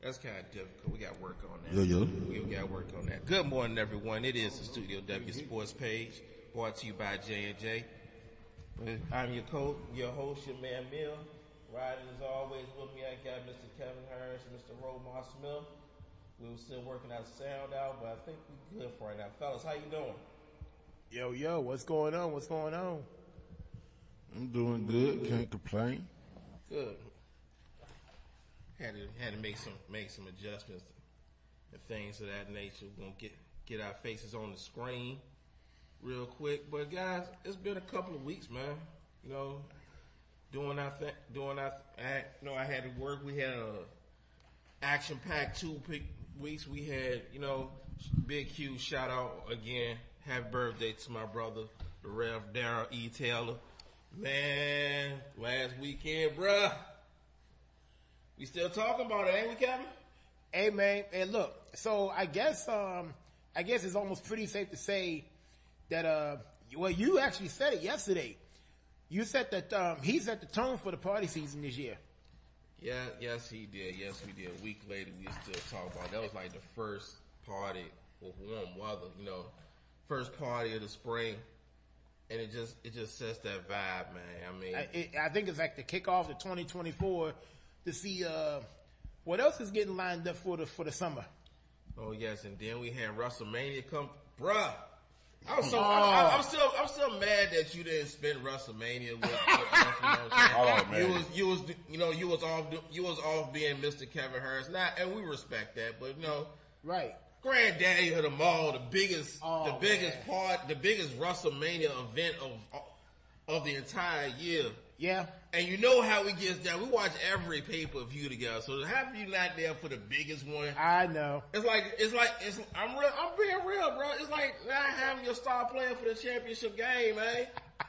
That's kind of difficult. We got to work on that. Yo. We got to work on that. Good morning, everyone. It is the Studio W Sports Page, brought to you by J&J. I'm your host, your man Mill. Riding as always with me, I got Mr. Kevin Harris and Mr. Romar Smith. We were still working our sound out, but I think we're good for right now. Fellas, how you doing? Yo, what's going on? I'm doing good. Can't complain. Good. Had to make some adjustments and things of that nature. We're gonna get our faces on the screen real quick. But guys, it's been a couple of weeks, man. You know, I had to work. We had a action-packed 2 weeks. We had, Big Q, shout out again. Happy birthday to my brother, the Rev. Darryl E. Taylor. Man, last weekend, bruh. We still talking about it, ain't we, Kevin? Hey man, and look, so I guess it's almost pretty safe to say that you actually said it yesterday. You said that he set the tone for the party season this year. Yeah, yes he did. Yes we did. A week later we still talk about it. That was like the first party with warm weather, first party of the spring. And it just sets that vibe, man. I mean, I think it's like the kickoff to 2024 to see what else is getting lined up for the summer. Oh yes, and then we had WrestleMania come, bruh. I'm still mad that you didn't spend WrestleMania with you was off being Mr. Kevin Harris. And we respect that, but right. Granddaddy of them all, the biggest WrestleMania event of the entire year. Yeah. And you know how it gets down. We watch every pay-per-view together. So have you not there for the biggest one? I know. I'm being real, bro. It's like not having your star playing for the championship game, man.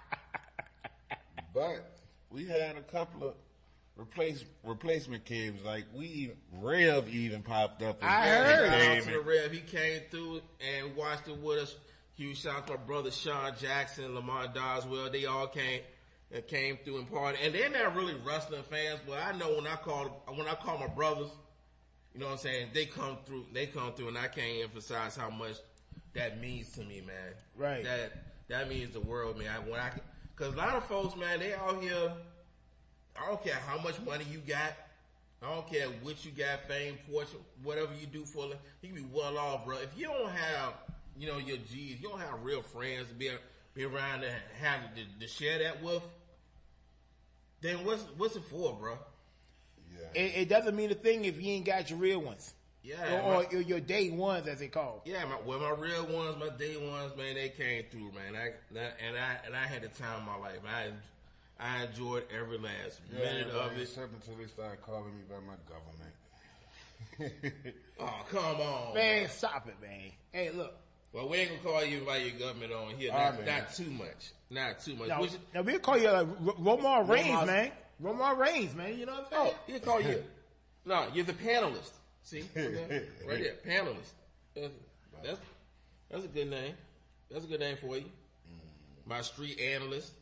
But we had a couple of replacement kids. Like Rev even popped up. I heard. To the Rev, he came through and watched it with us. Huge shout out to my brother Sean Jackson, Lamar Doswell. They all came through and party. And they're not really wrestling fans, but I know when I call my brothers, you know what I'm saying, they come through, and I can't emphasize how much that means to me, man. Right. That means the world, man. Cause a lot of folks, man, they out here, I don't care how much money you got. I don't care what you got, fame, fortune, whatever you do for them. You can be well off, bro. If you don't have, your G's, you don't have real friends to be around and have to share that with, then what's it for, bro? Yeah. It doesn't mean a thing if you ain't got your real ones. Yeah. Or your day ones, as they call. Yeah, my real ones, my day ones, man, they came through, man. I had the time of my life. I enjoyed every last minute of it. Except until they started calling me by my government. Oh, come on. Man, stop it, man. Hey, look. Well, we ain't gonna call you by your government on here. Not too much. Now we'll call you Romar Reigns, man. Romar Reigns, man. You know what I'm saying? Oh, he'll call you. No, you're the panelist. See? Right there. Panelist. That's a good name. That's a good name for you. My street analyst.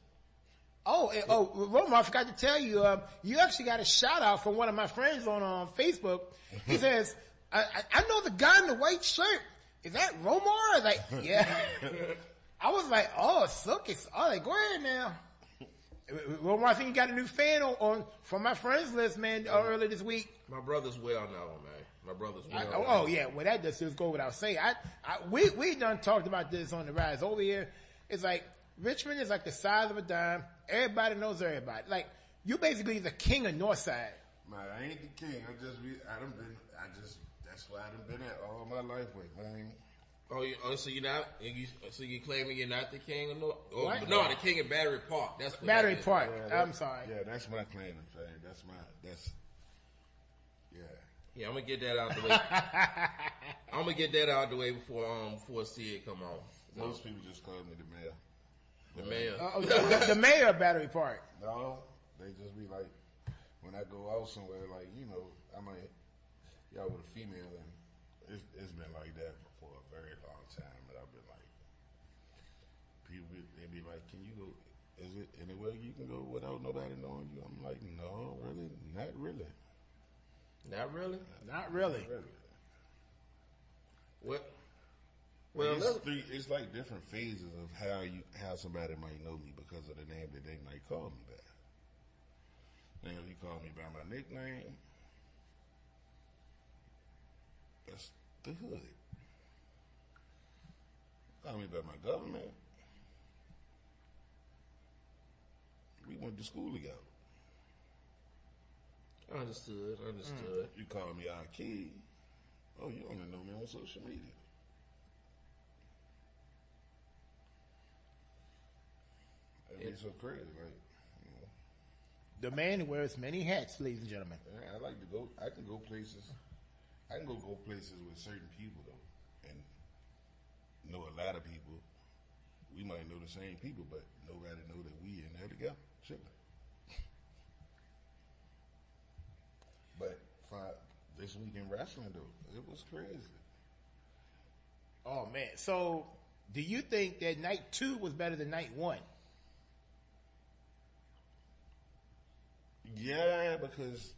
Romar, I forgot to tell you, you actually got a shout out from one of my friends on Facebook. He says, I know the guy in the white shirt. Is that Romar? I was like, yeah. I was like, Sookie. Like, go ahead now. Romar, I think you got a new fan from my friends list, man, earlier this week. My brother's well known, man. My brother's well known. Yeah. Well, that just go without saying. We done talked about this on the rise over here. It's like, Richmond is like the size of a dime. Everybody knows everybody. Like, you basically the king of Northside. Man, I ain't the king. That's why I done been at all my life with, man. So you're not? So you claiming you're not the king of North? What? No, the king of Battery Park. That's what Battery Park. I'm sorry. Yeah, that's my claim to fame. Yeah, I'm gonna get that out the way. I'm gonna get that out the way before Sid come on. Most people just call me the mayor. The mayor. The mayor of Battery Park. No, they just be like, when I go out somewhere, like, I might y'all with a female, and it's been like that for a very long time. But I've been like, they be like, can you go? Is it anywhere you can go without nobody knowing you? I'm like, no, really, not really. Not really. Not really. Really. What? Well, It's like different phases of how somebody might know me because of the name that they might call me by. Now, if you call me by my nickname, that's the hood. Call me by my government. We went to school together. Understood. You call me our kid. Oh, you only know me on social media. That'd be so crazy, like, you know. The man who wears many hats, ladies and gentlemen. I like to go. I can go places. I can go places with certain people though, and know a lot of people. We might know the same people, but nobody know that we in there together. Chilling. But for this week in wrestling though, it was crazy. Oh man. So do you think that night 2 was better than night 1? Yeah, because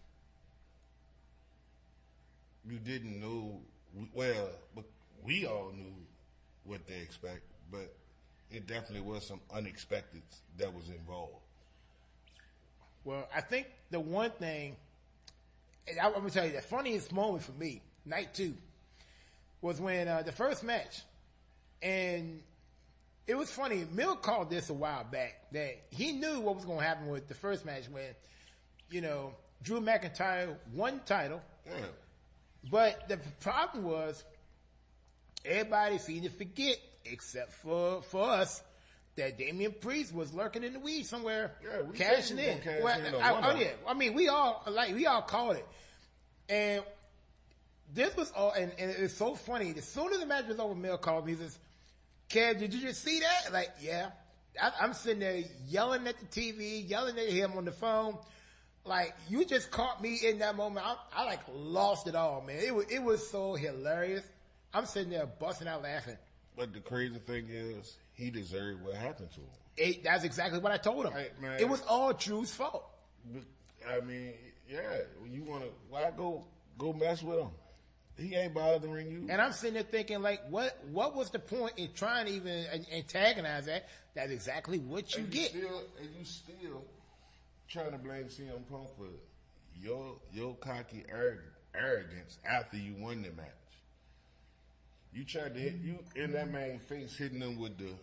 you didn't know. Well, but we all knew what they expect, but it definitely was some unexpected that was involved. Well, I think the one thing, and I'm going to tell you, the funniest moment for me, night 2, was when the first match, and it was funny, Mill called this a while back, that he knew what was going to happen with the first match when, you know, Drew McIntyre won the title, but the problem was, everybody seemed to forget, except for us, that Damian Priest was lurking in the weeds somewhere, cashing in. I mean, we all called it, and this was all, and it's so funny. As soon as the match was over, Mel called me. He says, "Kev, did you just see that?" Like, yeah. I'm sitting there yelling at the TV, yelling at him on the phone. Like, you just caught me in that moment. I like lost it all, man. It was so hilarious. I'm sitting there busting out laughing. But the crazy thing is, he deserved what happened to him. That's exactly what I told him. Man, it was all Drew's fault. I mean, yeah. You want to? Why go mess with him? He ain't bothering you. And I'm sitting there thinking, like, what was the point in trying to even antagonize that? That's exactly what you get. And you still trying to blame CM Punk for your cocky arrogance after you won the match. You tried to hit you in that man's face, hitting him with the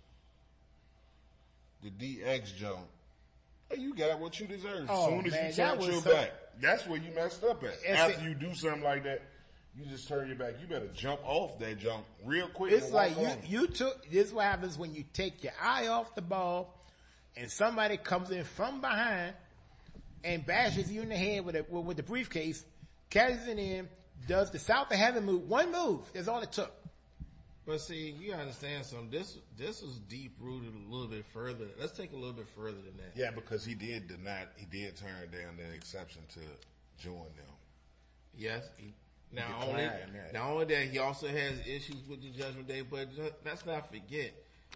DX jump. Hey, you got what you deserve. As soon as you turned your back, that's where you messed up at. After you do something like that, you just turn your back. You better jump off that jump real quick. It's like you took. This is what happens when you take your eye off the ball, and somebody comes in from behind and bashes you in the head with the briefcase, catches it in. Does the South of Heaven move? One move. That's all it took. But see, you gotta understand something. This was deep rooted a little bit further. Let's take a little bit further than that. Yeah, because he did turn down the exception to join them. Yes. Not only that, he also has issues with the Judgment Day. But let's not forget,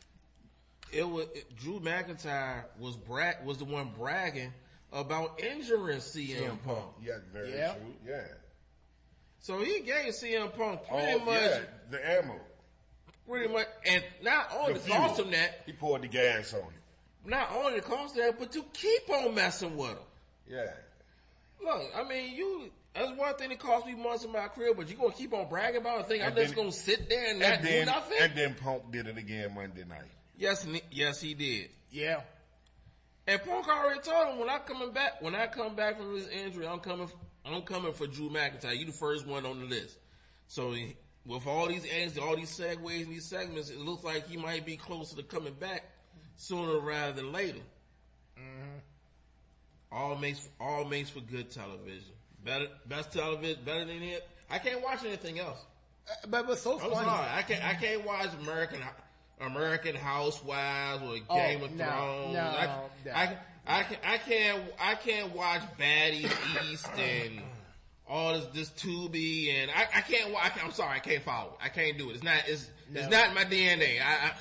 Drew McIntyre was the one bragging about injuring CM Punk. Yeah, very true. Yeah. So he gave CM Punk pretty much the ammo. Pretty much, and not only to cost him that, he poured the gas on him. Not only to cost that, but to keep on messing with him. Yeah. Look, I mean, that's one thing that cost me months in my career, but you gonna keep on bragging about it, think I'm just gonna sit there and not do nothing? And then Punk did it again Monday night. Yes, he did. Yeah. And Punk already told him when I come back from his injury, I'm coming for Drew McIntyre. You the first one on the list. So with all these angles, all these segues and these segments, it looks like he might be closer to coming back sooner rather than later. Mm-hmm. All makes for good television. Best television, better than it. I can't watch anything else. But what's so funny? I'm sorry, I can't watch American Housewives or Game of Thrones. I can't watch Baddies East and all this Tubi, and I can't watch. I'm sorry, I can't follow. I can't do it. It's not my DNA.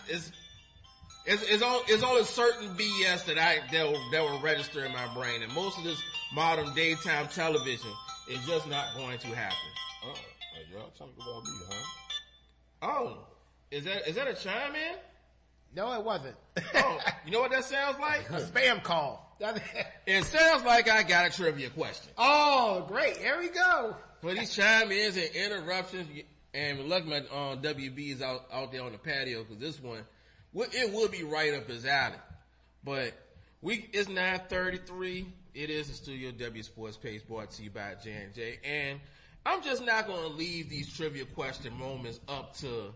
It's only certain BS that will register in my brain, and most of this modern daytime television It's just not going to happen. Y'all talking about me, huh? Oh, is that a chime in? No, it wasn't. Oh, you know what that sounds like? A spam call. It sounds like I got a trivia question. Oh, great. Here we go. For these chime-ins and interruptions, and luckily my WB is out there on the patio because this one, it will be right up his alley. But it's 9:33. It is the Studio W Sports page brought to you by J&J. And I'm just not going to leave these trivia question moments up to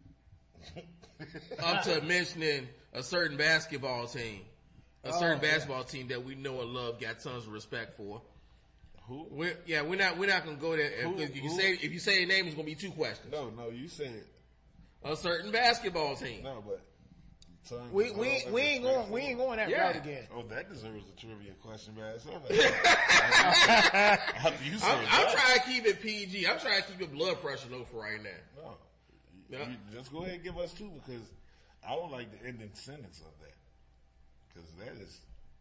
mentioning a certain basketball team. A certain basketball team that we know and love, got tons of respect for. Who? We're not gonna go there. If you say a name, it's gonna be 2 questions. No, you said A certain basketball team. no, but We ain't going that route again. Oh, that deserves a trivia question by itself. After you said I'm trying to keep it PG. I'm trying to keep your blood pressure low for right now. No, you just go ahead and give us 2 because I would like the ending sentence of that because that is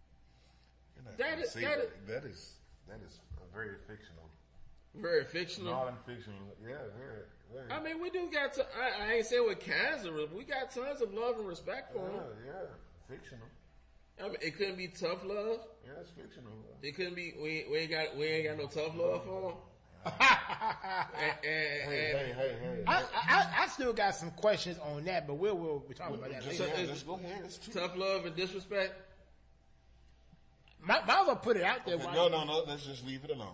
that is a very fictional. Very fictional. Non-fictional. Yeah, very. I mean, we do got to. I ain't saying with cancer, but we got tons of love and respect for him. Yeah, fictional. I mean, it couldn't be tough love. Yeah, it's fictional. It couldn't be. We ain't got no tough love for him. Hey. I still got some questions on that, but we'll be talking about that later. Let's go ahead. It's 2. Tough love and disrespect. Might as well put it out there. Okay, no. Let's just leave it alone.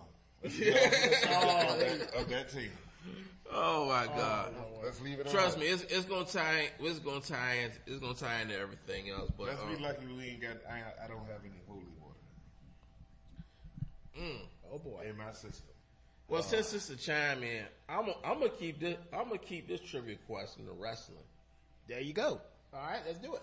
Of that team. Oh my God! Let's leave it. Trust me, it's gonna tie. It's gonna tie into everything else. But let's be lucky we ain't got. I don't have any holy water. Oh boy, in my system. Well, since it's a chime in, I'm gonna keep this trivia question to wrestling. There you go. All right, let's do it.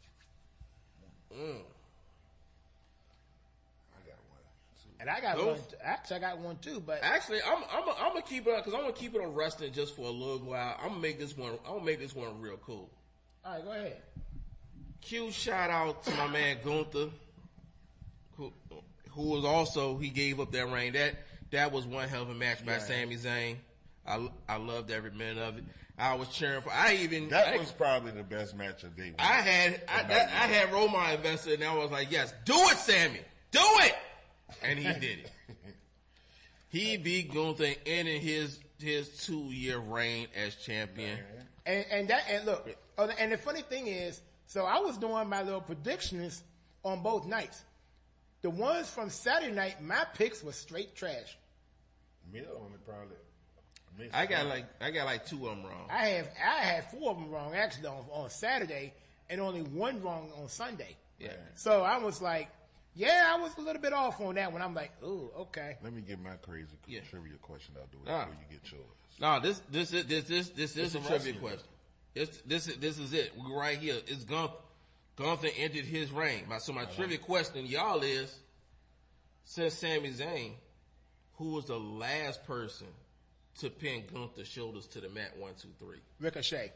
And I got one. Actually, I got one too. But actually, I'm gonna keep it because I'm gonna keep it on wrestling just for a little while. I'm gonna make this one real cool. All right, go ahead. Q shout out to my man Gunther, who was also he gave up that reign. That was one hell of a match by Sami Zayn. I loved every minute of it. I was cheering for. That was probably the best match of the day. I had Roman invested, and I was like, yes, do it, Sammy, do it. And he did it. He beat Gunther ending his 2-year reign as champion. And look, and the funny thing is, so I was doing my little predictions on both nights. The ones from Saturday night, my picks were straight trash. Me only probably. I got like 2 of them wrong. I had 4 of them wrong actually on Saturday, and only 1 wrong on Sunday. Yeah. So I was like. Yeah, I was a little bit off on that one. I'm like, ooh, okay. Let me get my crazy trivia question out the way before you get yours. No, this is a trivia question. This is it. We're right here. It's Gunther. Gunther ended his reign. So my trivia question, y'all, is since Sami Zayn, who was the last person to pin Gunther's shoulders to the mat? 1, 2, 3. Ricochet.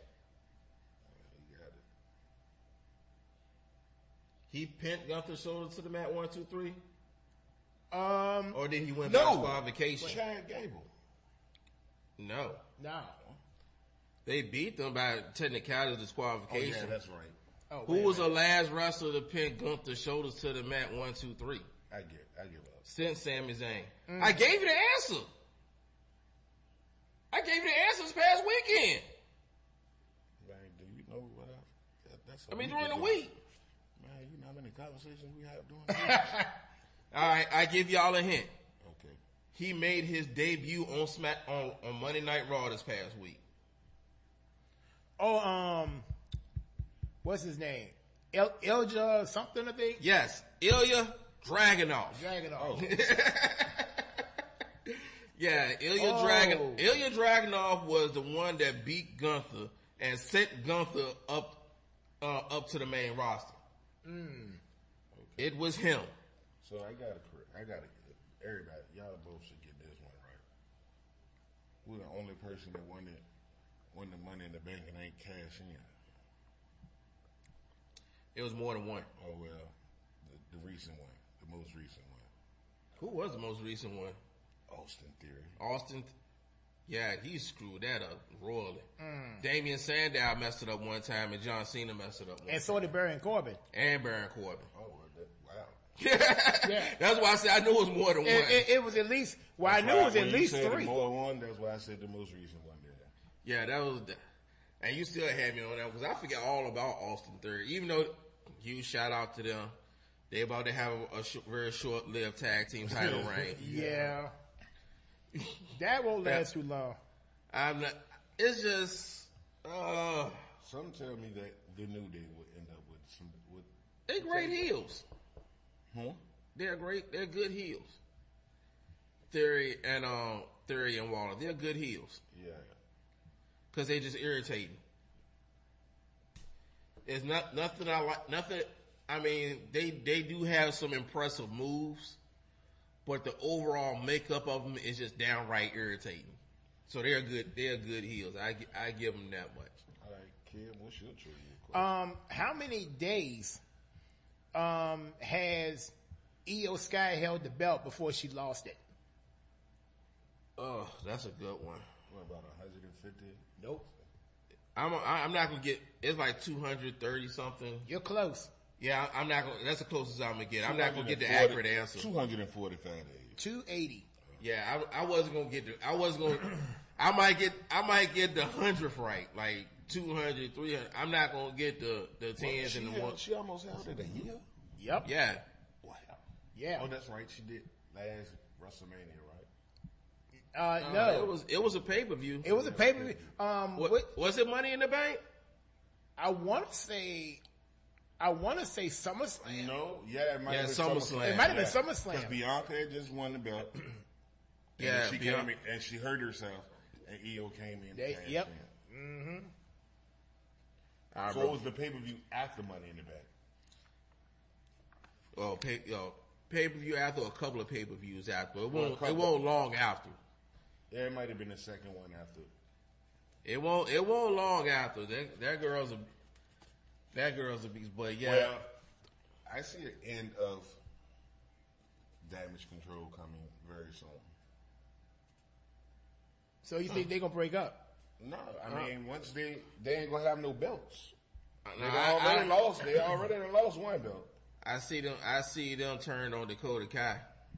He pinned Gunther's shoulders to the mat 1, 2, 3? Or did he win by disqualification? Chad Gable. No. No. They beat them by technicality disqualification. Oh, yeah, that's right. Oh, who was the last wrestler to pin Gunther's shoulders to the mat 1, 2, 3? I give up. Since Sami Zayn. I gave you the answer. I gave you the answer this past weekend. Man, do you know what during the week. Man, you know how many conversations we have during the week? All right, I give y'all a hint. Okay. He made his debut on Monday Night Raw this past week. Oh, what's his name? Ilja something, I think? Yes, Ilja Dragunov. Yeah, Ilja Dragunov was the one that beat Gunther and sent Gunther up to the main roster. Okay. It was him. So I got everybody, y'all both should get this one right. We're the only person that won the Money in the Bank and ain't cash in. It was more than one. Oh well, the recent one, the most recent one. Who was the most recent one? Austin Theory. Austin, yeah, he screwed that up royally. Damian Sandow messed it up one time, and John Cena messed it up one And so did Baron Corbin. and Baron Corbin. Oh, wow. Yeah. That's why I said I knew it was more than one. It was at least, well, I knew it was at least three. More than one, that's why I said the most recent one there. Yeah, that was, and you still had me on that because I forget all about Austin Theory. Even though, huge shout out to them, they about to have a very short-lived tag team title reign. Yeah. That won't last too long. I'm not. It's just, Some tell me that the New Day would end up with some. they're great heels. Huh? They're great. They're good heels. Theory and Waller, they're good heels Yeah. because they just irritating. It's nothing I like. Nothing. I mean, they do have some impressive moves, but the overall makeup of them is just downright irritating. So they're good. They're good heels. I give them that much. All right, Kim, what's your trivia question? How many days has Io Sky held the belt before she lost it? Oh, that's a good one. What about 150? Nope. I'm not gonna get. It's like 230 something. You're close. Yeah, I'm not gonna. That's the closest I'm gonna get. I'm not gonna get the accurate answer. 245 days. 280. Yeah, I wasn't gonna get. I wasn't gonna. I might get the 100th right, like 200, 300. I'm not gonna get the tens and the ones. She almost held it a year? Yep. Yeah, Wow. Yeah. Oh, that's right. She did last WrestleMania, right? No. it was a pay per view. It was a pay-per-view. Was it Money in the Bank? I want to say SummerSlam. No. Yeah, it might have been SummerSlam. It might have been Because SummerSlam. Bianca had just won the belt. Yeah, she Bianca. came in, and she hurt herself, and Io came in. They- cashed yep. in. I So it was the pay-per-view after Money in the Bank. pay per view after a couple of pay per views after. It Well, a won't. It couple. won't long after. Yeah, it might have been the second one after. It won't long after. That girl's a beast. But yeah, Well, I see an end of Damage Control coming very soon. So you think they're going to break up? No, I mean once they ain't gonna have no belts. They I already lost. They already lost one belt. see them turn on Dakota Kai.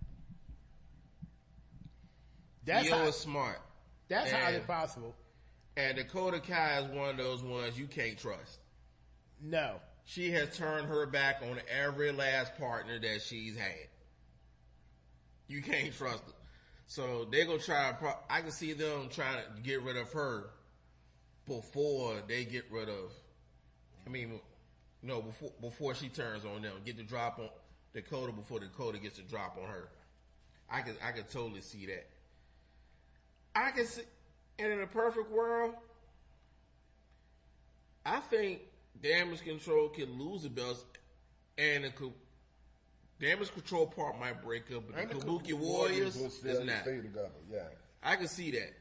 That's Io how, is smart. that's and, highly possible. And Dakota Kai is one of those ones you can't trust. No. She has turned her back on every last partner that she's had. You can't trust her. So they're going to try, I can see them trying to get rid of her before they get rid of, before she turns on them. Get the drop on Dakota before Dakota gets the drop on her. I can totally see that. I can see, and in a perfect world, I think Damage Control can lose the belts, and the Damage Control part might break up, but the Kabuki Warriors will is still not. stay together. Yeah. I can see that.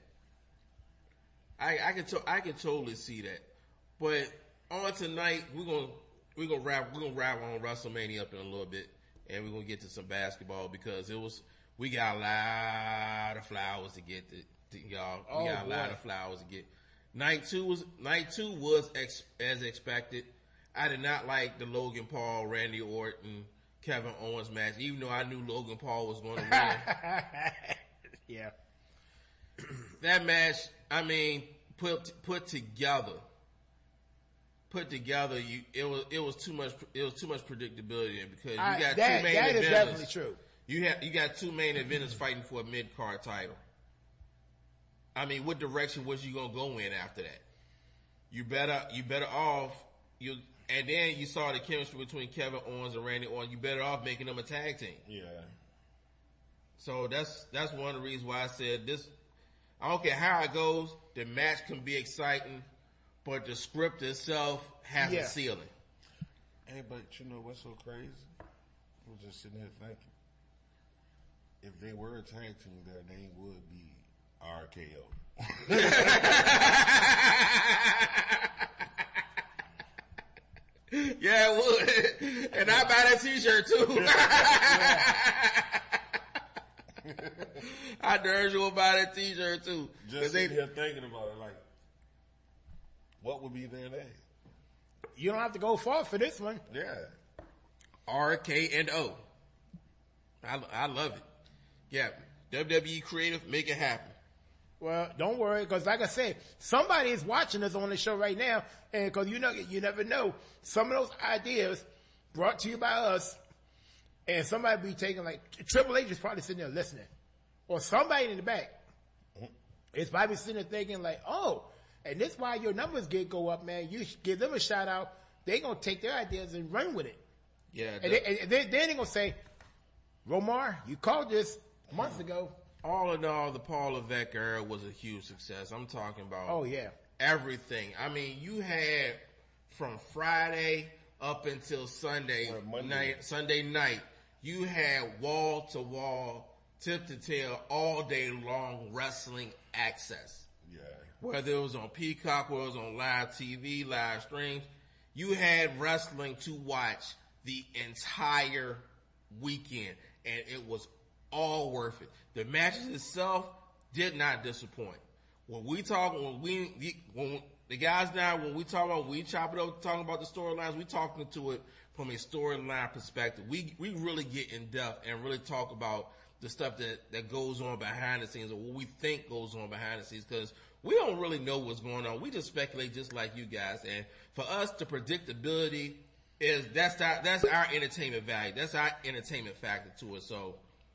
I can totally see that. But on tonight, we're gonna wrap on WrestleMania up in a little bit, and we're gonna get to some basketball because we got a lot of flowers to get to y'all. We got a lot of flowers to get. Night two was as expected. I did not like the Logan Paul, Randy Orton, Kevin Owens match, even though I knew Logan Paul was going to win. Yeah. That match, put together, it was too much predictability because you got two main that eventers. is definitely true. You got two main eventers fighting for a mid card title. What direction was you gonna go in after that? You better off and then you saw the chemistry between Kevin Owens and Randy Orton. You better off making them a tag team. Yeah. So that's one of the reasons why I said this. I don't care how it goes. The match can be exciting, but the script itself has a ceiling. Hey, but you know what's so crazy? I was just sitting here thinking, if they were a tag team, their name would be RKO. Yeah, it would. And I buy that t-shirt too. I I urge you to buy that t-shirt too. Just sitting here thinking about it, like, what would be there today? You don't have to go far for this one. Yeah. RK&O. I love it. Yeah. WWE Creative, make it happen. Well, don't worry, because like I said, somebody is watching us on the show right now, and because you never know, some of those ideas brought to you by us, and somebody be taking like Triple H is probably sitting there listening, or somebody in the back is probably sitting there thinking like, oh, and this why your numbers go up, man. You give them a shout out, they gonna take their ideas and run with it. Yeah. And then they gonna say, Romar, you called this months ago. All in all, the Paul Levesque era was a huge success. I'm talking about Oh yeah. everything. I mean, you had from Friday up until Sunday night, you had wall to wall, tip to tail, all day long wrestling access. Yeah. Whether it was on Peacock, whether it was on live TV, live streams, you had wrestling to watch the entire weekend, and it was all worth it. The matches itself did not disappoint. When we chop it up, talking about the storylines, we talking to it from a storyline perspective. We really get in depth and really talk about the stuff that goes on behind the scenes, or what we think goes on behind the scenes, because we don't really know what's going on. We just speculate just like you guys. And for us, the predictability that's our entertainment value. That's our entertainment factor to it. So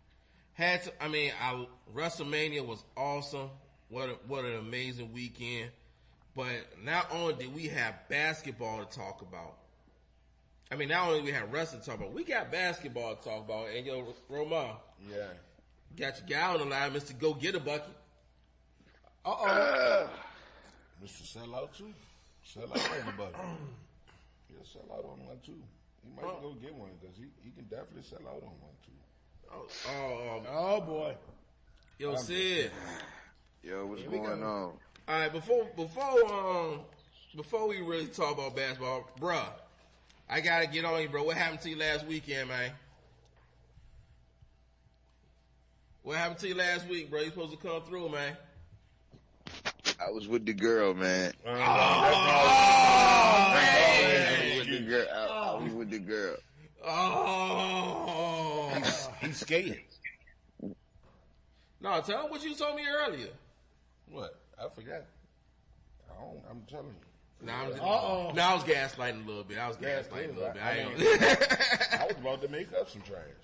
WrestleMania was awesome. What an amazing weekend. But not only did we have basketball to talk about, not only we have wrestling to talk about, we got basketball to talk about. And yo, Roma, Yeah. got your guy on the line, Mr. Go Get a Bucket. Mr. Sell Out too. Sell out on the bucket. Yeah, sell out on one too. He might go get one because he can definitely sell out on one too. Oh boy. Yo, Sid. Yo, what's going on? All right, before we really talk about basketball, bruh, I gotta get on you, bro. What happened to you last weekend, man? What happened to you last week, bro? You supposed to come through, man. I was with the girl, man. Man. I was with the girl. Oh. He's skating. No, tell him what you told me earlier. What? I forgot. I'm telling you. I was gaslighting a little bit. I was about to make up some trash.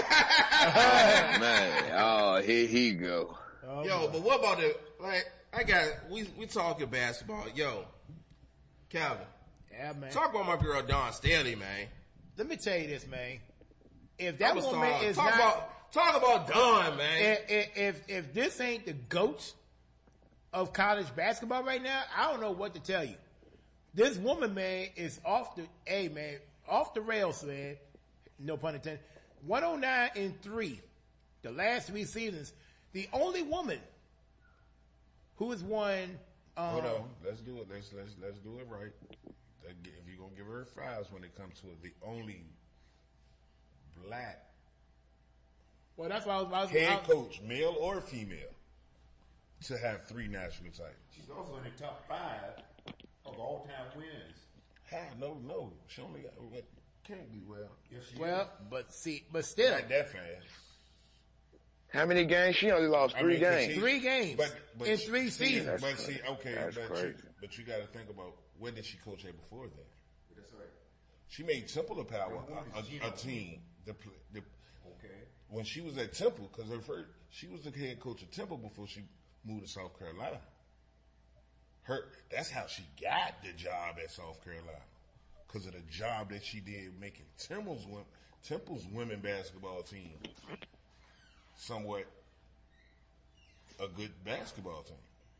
Man, here he go. Yo, but what about we talking basketball. Yo, Calvin. Yeah, man. Talk about my girl Dawn Staley, man. Let me tell you this, man. If that woman is talk about Dawn, man. If this ain't the GOAT of college basketball right now, I don't know what to tell you. This woman, man, is off the rails, man. No pun intended. 109-3, the last 3 seasons. The only woman who has won. Hold on, let's do it. Let's do it right. If you're gonna give her flowers when it comes to it, the only black Well, that's why I was head coach, male or female, to have 3 national titles. She's also in the top 5 of all-time wins. No. She only got can't be well. Yes, she Well, but still, Not that fast. How many games? She only lost 3 games. 3 games But in 3 seasons. But see, okay, That's crazy. but you got to think about where did she coach at before that? That's right. She made Temple of Power a team. Okay. When she was at Temple, because she was the head coach of Temple before she moved to South Carolina. That's how she got the job at South Carolina, because of the job that she did making Temple's women basketball team somewhat a good basketball team.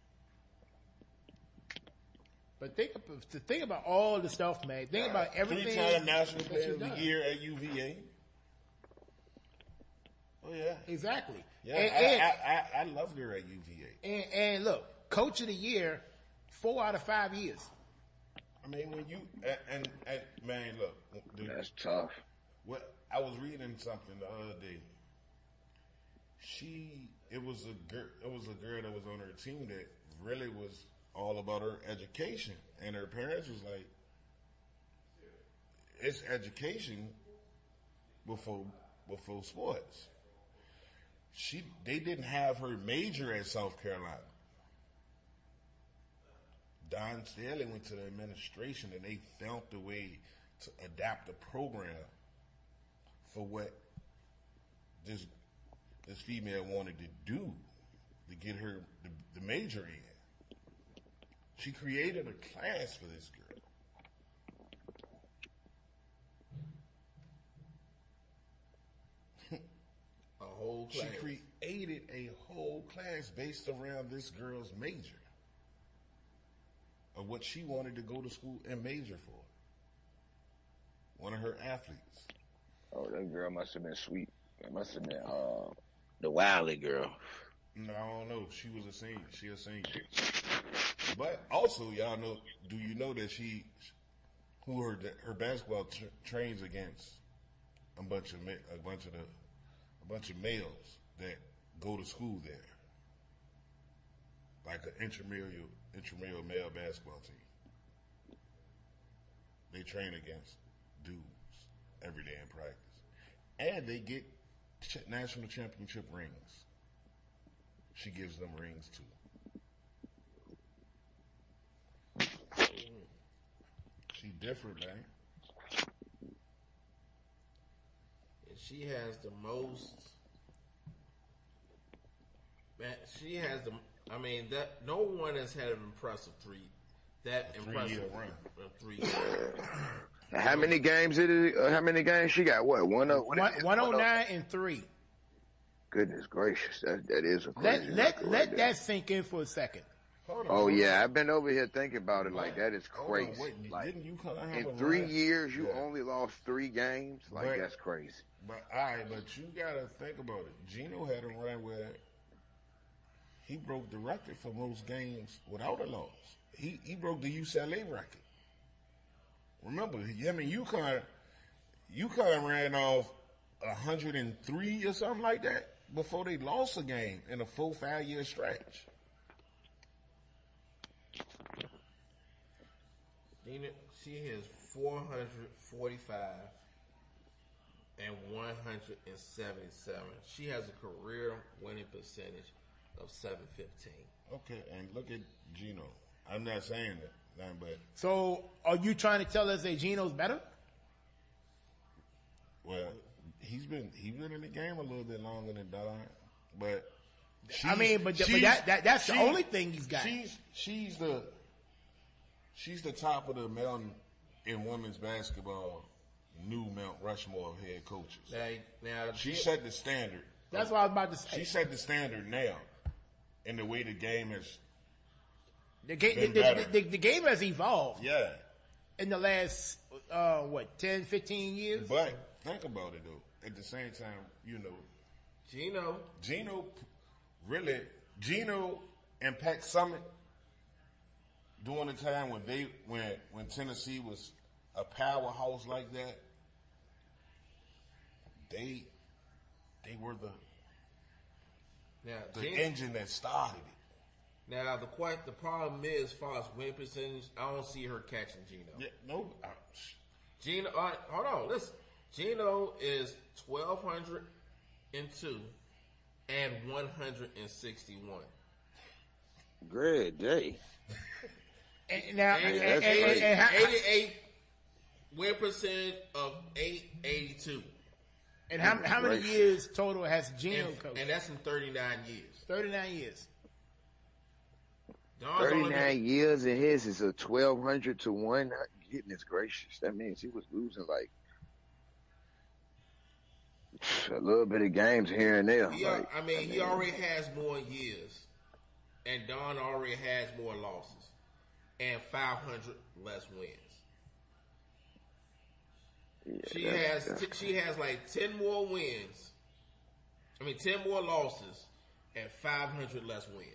But think about all the stuff, man. Think about everything. 3-time National that Player she's of the done. Year at UVA. Oh yeah, Exactly. yeah. I loved her at UVA. And look, Coach of the Year, 4 out of 5 years. I mean, when you and man, look, dude, That's tough. what I was reading something the other day. She it was a girl that was on her team that really was all about her education, and her parents was like, "It's education before sports." They didn't have her major at South Carolina. Don Staley went to the administration, and they found a way to adapt the program for what this female wanted to do to get her the major in. She created a class for this girl. A whole class. She created a whole class based around this girl's major of what she wanted to go to school and major for. One of her athletes. Oh, that girl must have been sweet. It must have been the Wiley girl. No, I don't know. She was a senior. She a senior. But also, y'all know. Do you know that her basketball trains against a bunch of males that go to school there, like an intramural male basketball team. They train against dudes every day in practice, and they get national championship rings. She gives them rings too. She different, man. And she has the most. Man, she has the. I mean, that no one has had an impressive impressive run. 3 years. How many games how many games she got? What? 109 and 3. Goodness gracious, that is a crazy. Let that sink in for a second. Oh yeah, I've been over here thinking about it. Like that is crazy. Like didn't you have in a 3 run? years, you only lost 3 games. Like that's crazy. But you gotta think about it. Gino had a run where he broke the record for most games without a loss. He broke the UCLA record. Remember, UConn ran off 103 or something like that before they lost a game in a 4-5 year stretch. She has 445 and 177. She has a career winning percentage of 715. Okay, and look at Gino. I'm not saying that, but So, are you trying to tell us that Gino's better? well, he's been in the game a little bit longer than Don, but that's the only thing he's got. She's the top of the mountain in women's basketball. New Mount Rushmore of head coaches. Now She set the standard. That's what I was about to say. She set the standard now, in the way the game is. The game has evolved Yeah, in the last 10, 15 years. but think about it though. At the same time, Gino and Pat Summitt during the time when Tennessee was a powerhouse like that, they were the engine that started it. Now the problem is, as far as win percentage, I don't see her catching Gino. Yeah, no. Gino, hold on, listen. Gino is 1,202 and 161. Great day. And now, And and 88 win percentage of 882. how many years total has Gino coached? And that's in 39 years. 39 years. Don's only 39 years, and his is a 1,200 to 1. Goodness gracious, that means he was losing like a little bit of games here and there. He already has more years, and Don already has more losses, and 500 less wins. Yeah, She has like 10 more wins. 10 more losses and 500 less wins.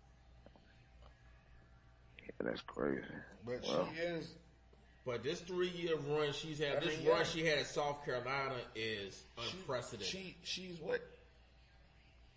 Yeah, that's crazy. But she is. But this 3-year run she's had, run she had at South Carolina is unprecedented. She's what?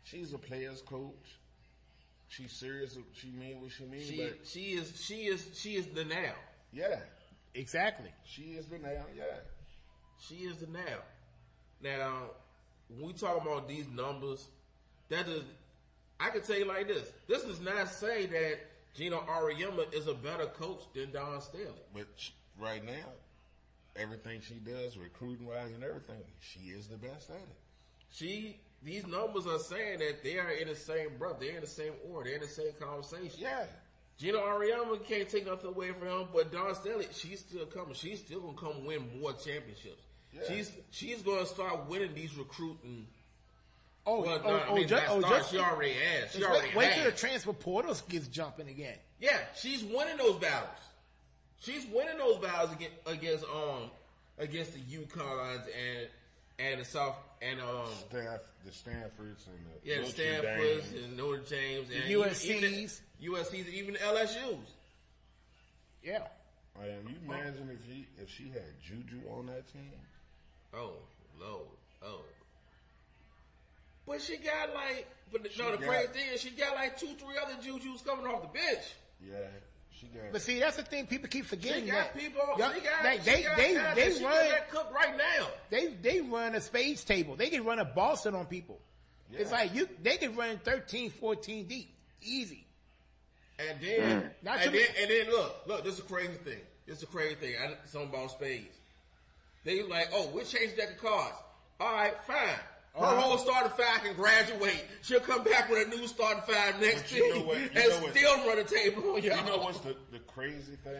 She's a player's coach. She's serious. She mean what she mean. She is the now. Yeah, Exactly. she is the now. Yeah, She is the now. Now, when we talk about these numbers, I can tell you like this. This does not say that Gino Auriemma is a better coach than Don Staley. but right now, everything she does, recruiting wise and everything, she is the best at it. These numbers are saying that they are in the same breath. They're in the same order. They're in the same conversation. Yeah, Gino Auriemma can't take nothing away from him, but Don Staley, she's still coming. She's still gonna come win more championships. Yeah. She's gonna start winning these recruiting. She already has. She already Wait till the has. transfer portal gets jumping again. Yeah, she's winning those battles. She's winning those battles against the UConns and the South and the Stanfords and the the Notre Stanfords Dame. and Notre Dames and The USCs. USCs, even the LSUs. Yeah. You imagine if she had Juju on that team? Oh, Lord. Oh. But she got the crazy thing is she got 2-3 other Jujus coming off the bench. Yeah, she got. But see, that's the thing. People keep forgetting She got that. people. Yeah, She got they guys run that cook right now. they run a spades table. They can run a Boston on people. Yeah. It's like they can run 13, 14 deep, easy. And then, Not and too then look, this is a crazy thing. This is a crazy thing. Something about spades. They like, we'll change deck of cards. All right, fine. Her whole starting five can graduate. She'll come back with a new starting five next But you know team what- and still run a table on y'all. You know what's the crazy thing?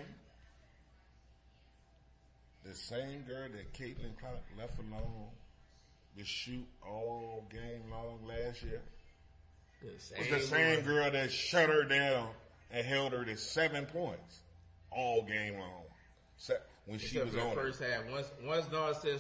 The same girl that Caitlin Clark left alone to shoot all game long last year was the same girl that shut her down and held her to 7 points all game long. When she Except was for on the it. first half. Once Dawn says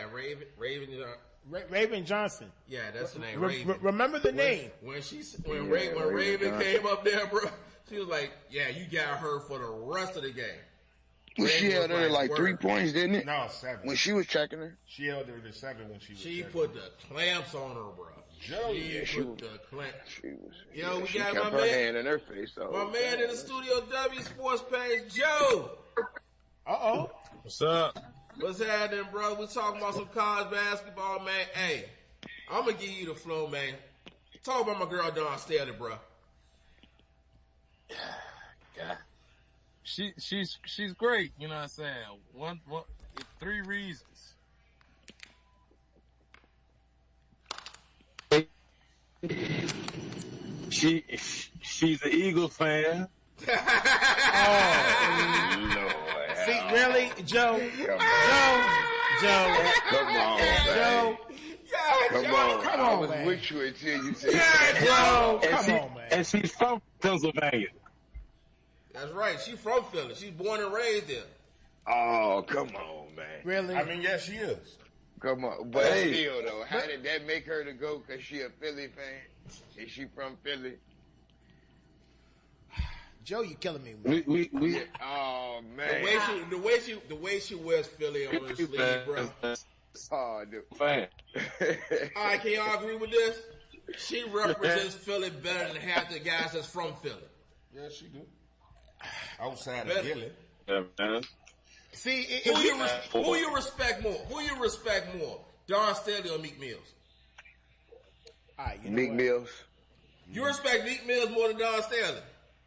Raven Johnson. yeah, that's the name. Raven. Remember the name. When Raven Raven Johnson. came up there, bro, she was like, "Yeah, you got her for the rest of the game." Well, she Raven held was her like word. 3 points, didn't it? No, 7. When she was checking her. She held her to 7 when she was She checking. put the clamps on her, bro. Joe, She she put the clamps. She was. Yo, we she got kept my her man- hand in her face. The My whole man time. in the studio, W Sports Page, Joe. Uh-oh. What's up? What's happening, bro? We talking about some college basketball, man. Hey, I'm gonna give you the flow, man. Talk about my girl Dawn Staley, bro. She's great. You know what I'm saying? One 3 reasons. She's an Eagle fan. See, really, Joe, Come on, man. Joe, Come on. come I on, was man. with you until you said Joe, And come she- on, man. And she's from Pennsylvania. That's right. She's from Philly. She's born and raised there. Oh, come on, man. Really? I mean, yes, she is. Come on. But Hey. still, though, how did that make her to go? Because she a Philly fan? Is she from Philly? Joe, you killing me, man. We Oh, The man. way she wears Philly on her sleeve, bro. Oh, dude. fan. All right, can y'all agree with this? She represents Philly better than half the guys that's from Philly. Yes, she do. Outside Better. of Gilly. Yeah, man. See, Who you respect more? Who you respect more? Dawn Staley or Meek Mills? all right, you know Meek what? Mills. You respect Meek Mills more than Dawn Staley?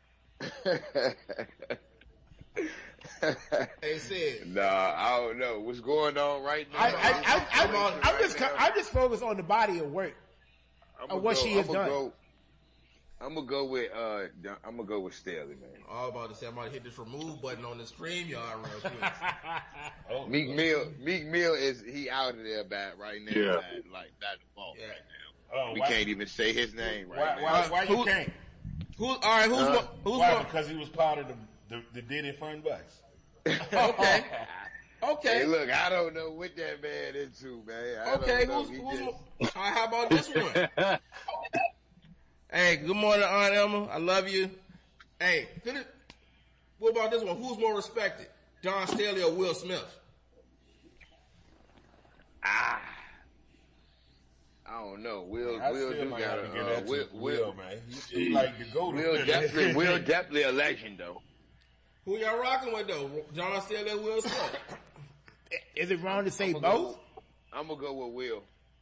Hey, said. Nah, I don't know. What's going on right now? I'm just focused on the body of work. of what she has done. I'm gonna go with Staley, man. All about to say I'm about to hit this remove button on the stream, y'all, real quick. Meek Mill is he out of there bad right now? Yeah. Like that fault Yeah. right now. Oh, We why- can't even say his name right now. Why you can't? Who's all right? Who's Why? more? Because he was part of the Diddy Fun Bus. Okay. Okay. Hey, look, I don't know what that man into, man. I Okay, don't know. who's He more? just- All right, how about this one? Hey, good morning, Aunt Emma. I love you. Hey, what about this one? Who's more respected, Dawn Staley or Will Smith? I don't know. Will I do still might got have to get that to Will, man. He like to go to Will definitely a legend though. Who y'all rocking with though? John still at Will Smith. Is it wrong to say both? I'm gonna go with Will.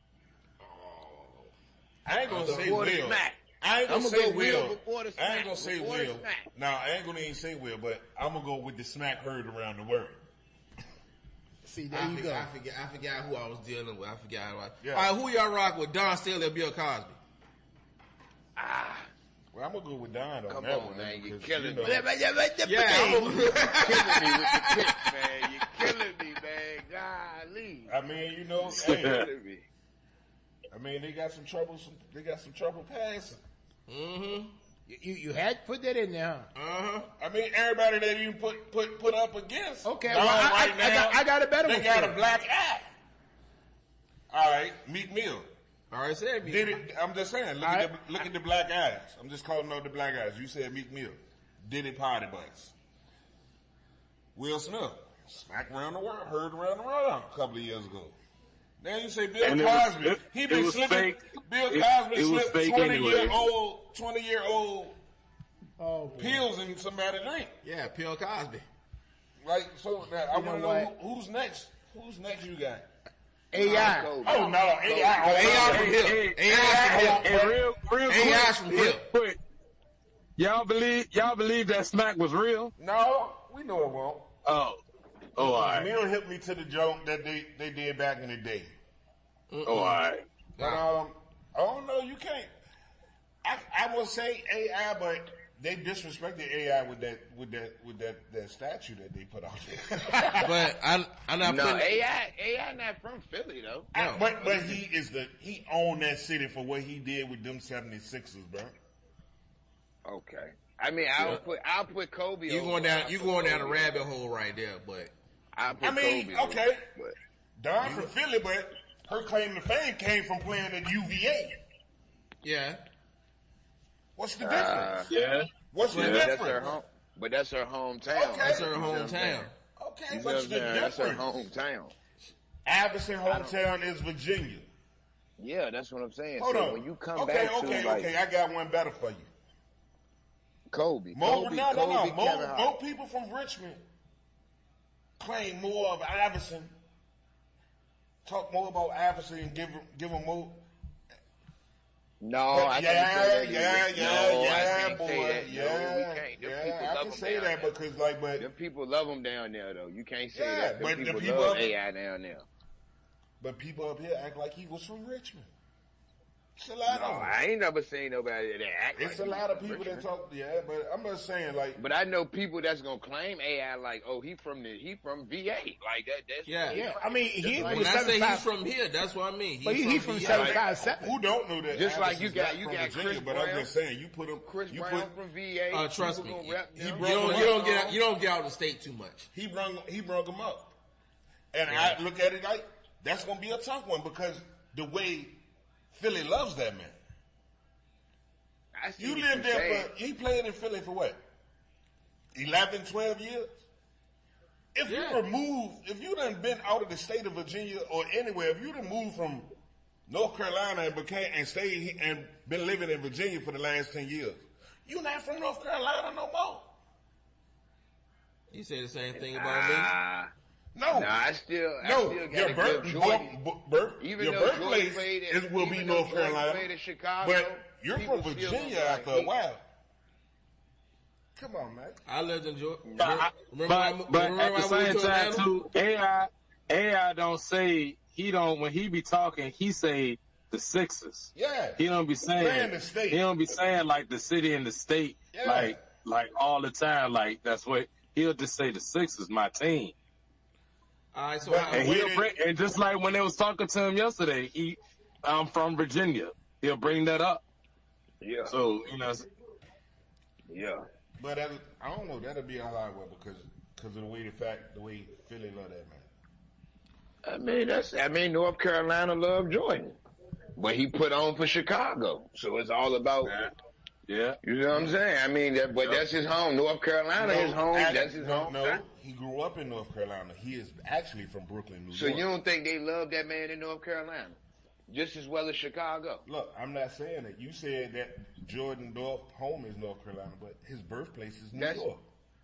I ain't gonna say Before the Will. smack. I ain't gonna I'ma say go Will Will. before the I smack. ain't gonna say Before the Will. smack. No, I ain't gonna even say Will, but I'm gonna go with the smack heard around the world. See, there you go. I forgot who I was dealing with. I forgot who Yeah. All right, who y'all rock with? Don Staley or Bill Cosby? Well, I'm gonna go with Don on Come that on, one. man, you're because, killing me. Yeah, Killing me with the picks, man. You're killing me, man. Golly. I mean, You're hey, killing me. I mean, they got some trouble. They got some trouble passing. Mm-hmm. You had to put that in there. Uh-huh. I mean, everybody that you put up against. Okay, Don well, right now, I got a better they one. got for a you. black eye. All right, Meek Mill. All right, said me. Did it? I'm just saying. Look at the black eyes. I'm just calling out the black eyes. You said Meek Mill. Did it party bus? Will Smith. Smack around the world. Heard around the world a couple of years ago. Then you say Bill And Cosby. it He been was slipping. fake. Bill It Cosby was slipped fake 20-year-old Oh, boy. pills in somebody's drink. Yeah, Bill Cosby. Like, so now I want to know know who's next. Who's next you got? AI. Oh, no. AI. AI from Hill. AI from Hill. And real AI from Hill. quick. Y'all believe that smack was real? No, we know it won't. Oh, all right. Mill hit me to the joke that they did back in the day. All right. But I don't know. You can't. I will say AI, but they disrespected AI with that statue that they put out there. But I'm not No, putting. AI not from Philly though. But he owned that city for what he did with them 76ers, bro. Okay. I mean, I'll put Kobe. You going down a rabbit hole right there, but I'll put I mean, Kobe okay. over, but Don from Philly, but her claim to fame came from playing at UVA. yeah. What's the difference? Yeah. What's the but difference? that's her home. But that's her hometown. Okay. That's her You know what I'm hometown. saying? Okay, You know what what's I'm the saying? That's her difference? hometown. Iverson hometown is Virginia. Yeah, that's what I'm saying. Hold so on. when you come back to like I got one better for you. Kobe, More Kevin people from Richmond claim more of Iverson. Talk more about Iverson and give him more. No, I can't say that. Yeah, can't boy, say that. yeah, No, we can't. Them people I love can him say down that there. because, like, but Them people love him down there, though. You can't say Yeah, that. Them but the people people love up- AI down there. people up here act like he was from Richmond. It's a lot No, of them. I ain't never seen nobody that act It's like a he lot of from people Richmond. that talk. Yeah, but I'm just saying, like, But I know people that's gonna claim AI like, oh, he from VA, like that. That's Yeah. Yeah, I mean, he's When from I say he's 75. from here, that's what I mean. But he's from VA. 75-7. who don't know that? Just like Iverson's you got- not you from got Virginia, Chris but I'm Brown. just saying, you put him. Chris you Brown put, from VA. Trust people me, gonna rap he them. brought- you don't get out of the state too much. He brung him up, and I look at it like that's gonna be a tough one because the way Philly loves that man. I see You what lived you're there saying. he played in Philly for what? 11, 12 years? If Yeah. if you done been out of the state of Virginia or anywhere, if you done moved from North Carolina and stayed and been living in Virginia for the last 10 years, you not from North Carolina no more. You say the same thing about No. I still No, gotta your give birth, Jordan. your though Jordan birthplace played in- will be even though North Jordan Carolina, played in Chicago, but you're people from still Virginia gonna after a like while. Come on, man. I lived in Georgia. But at the same time too, AI don't say when he be talking, he say the Sixers. Yeah. He don't be saying Saying the state. He don't be saying like the city and the state, Yeah. like all the time. Like that's what he'll just say. The Sixers, my team. All right, so But- And and just like when they was talking to him yesterday, I'm from Virginia. He'll bring that up. Yeah. So Yeah. But I don't know. That'll be a hard one because of the way Philly love that man. I mean, North Carolina love Jordan, but he put on for Chicago, so it's all about. yeah. You know what I'm saying? I mean, that's his home. North Carolina, his home. That's his home. No, he grew up in North Carolina. He is actually from Brooklyn, New So York. you don't think they love that man in North Carolina? just as well as Chicago. Look, I'm not saying that. You said that Jordan Dorff home is North Carolina, but his birthplace is New York.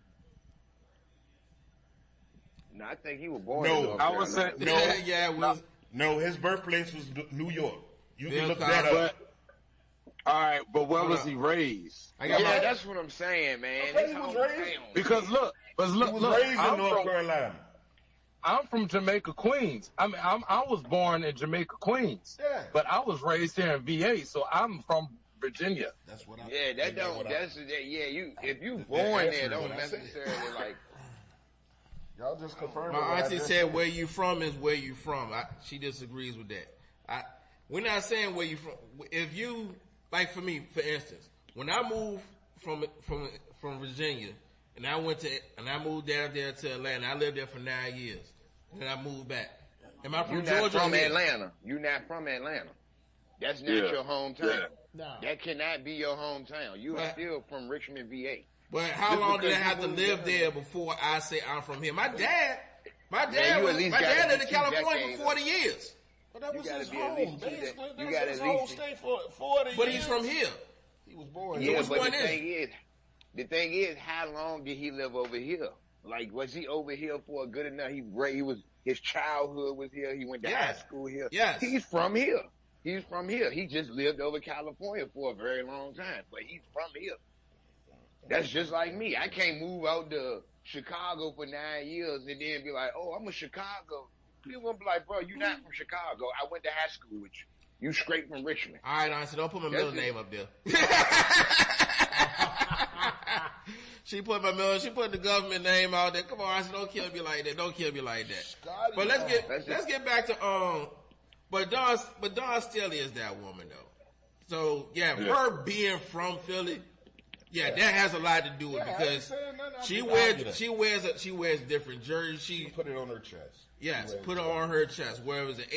No, I think he was born in North I Carolina. would say No, his birthplace was New York. You can look Bill that Cosby. up. All right, but where was he raised? I got Yeah, my, that's what I'm saying, man. Okay, His he was hometown. raised- Because look, He was raised in North Carolina. I'm from Jamaica, Queens. I was born in Jamaica, Queens. Yeah. But I was raised here in VA, so I'm from Virginia. That's what I. Yeah, that don't. That's that. Yeah, if you born there, don't what I said. necessarily like. Y'all just confirmed. my auntie said where you from is where you from. She disagrees with that. We're not saying where you from. If you, like for me, for instance, when I moved from Virginia, and I moved down there to Atlanta, I lived there for 9 years. And then I moved back. Am I from You're Georgia? not from or here? Atlanta. You're not from Atlanta. That's not Yeah. your hometown. Yeah. No. That cannot be your hometown. You are Right. still from Richmond, VA. But how Just long did I because have you to moved live down. there before I say I'm from here? My dad you at least gotta lived in be 2 California decades. for 40 years. But that You was gotta his be at home. least 2 Basically, you that gotta was his at whole least- state for 40 But years. he's from here. He was born Yeah, here. which but one the is? thing is, how long did he live over here? Like, was he over here for a good enough? His childhood was here. He went to Yeah. high school here. Yes. He's from here. He's from here. He just lived over California for a very long time, but he's from here. That's just like me. I can't move out to Chicago for 9 years and then be like, oh, I'm a Chicago. People gonna be like, bro, you're not from Chicago. I went to high school with you. You straight from Richmond. All right, Auntie, don't put my middle That's it. name up there. She put the government name out there. Come on, Auntie, don't kill me like that. Don't kill me like that. Scotty, But That's let's it. get back to but Dawn still is that woman though. So yeah, her being from Philly, that has a lot to do with it Yeah, I ain't because saying nothing. I think I'll do that. she wears different jerseys. She put it on her chest. Yes, She wears put it it. on her chest. Where it was an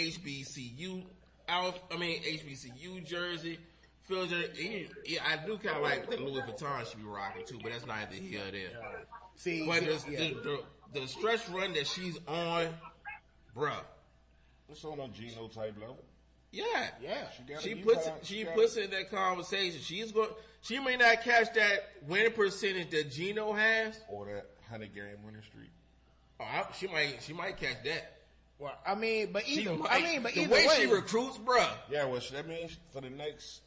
HBCU jersey. Phil jersey. Yeah, I do kind of like the Louis Vuitton she be rocking too, but that's neither here or there. See, But yeah. the stretch run that she's on, bruh. It's on a Geno type level. Yeah, Yeah. She puts it in that conversation. She may not catch that winning percentage that Geno has. Or that 100-game winning streak. Oh, she might catch that. Well, I mean, but She either, might. I mean, but the either way way, she recruits, bruh. Yeah, well, that means for the next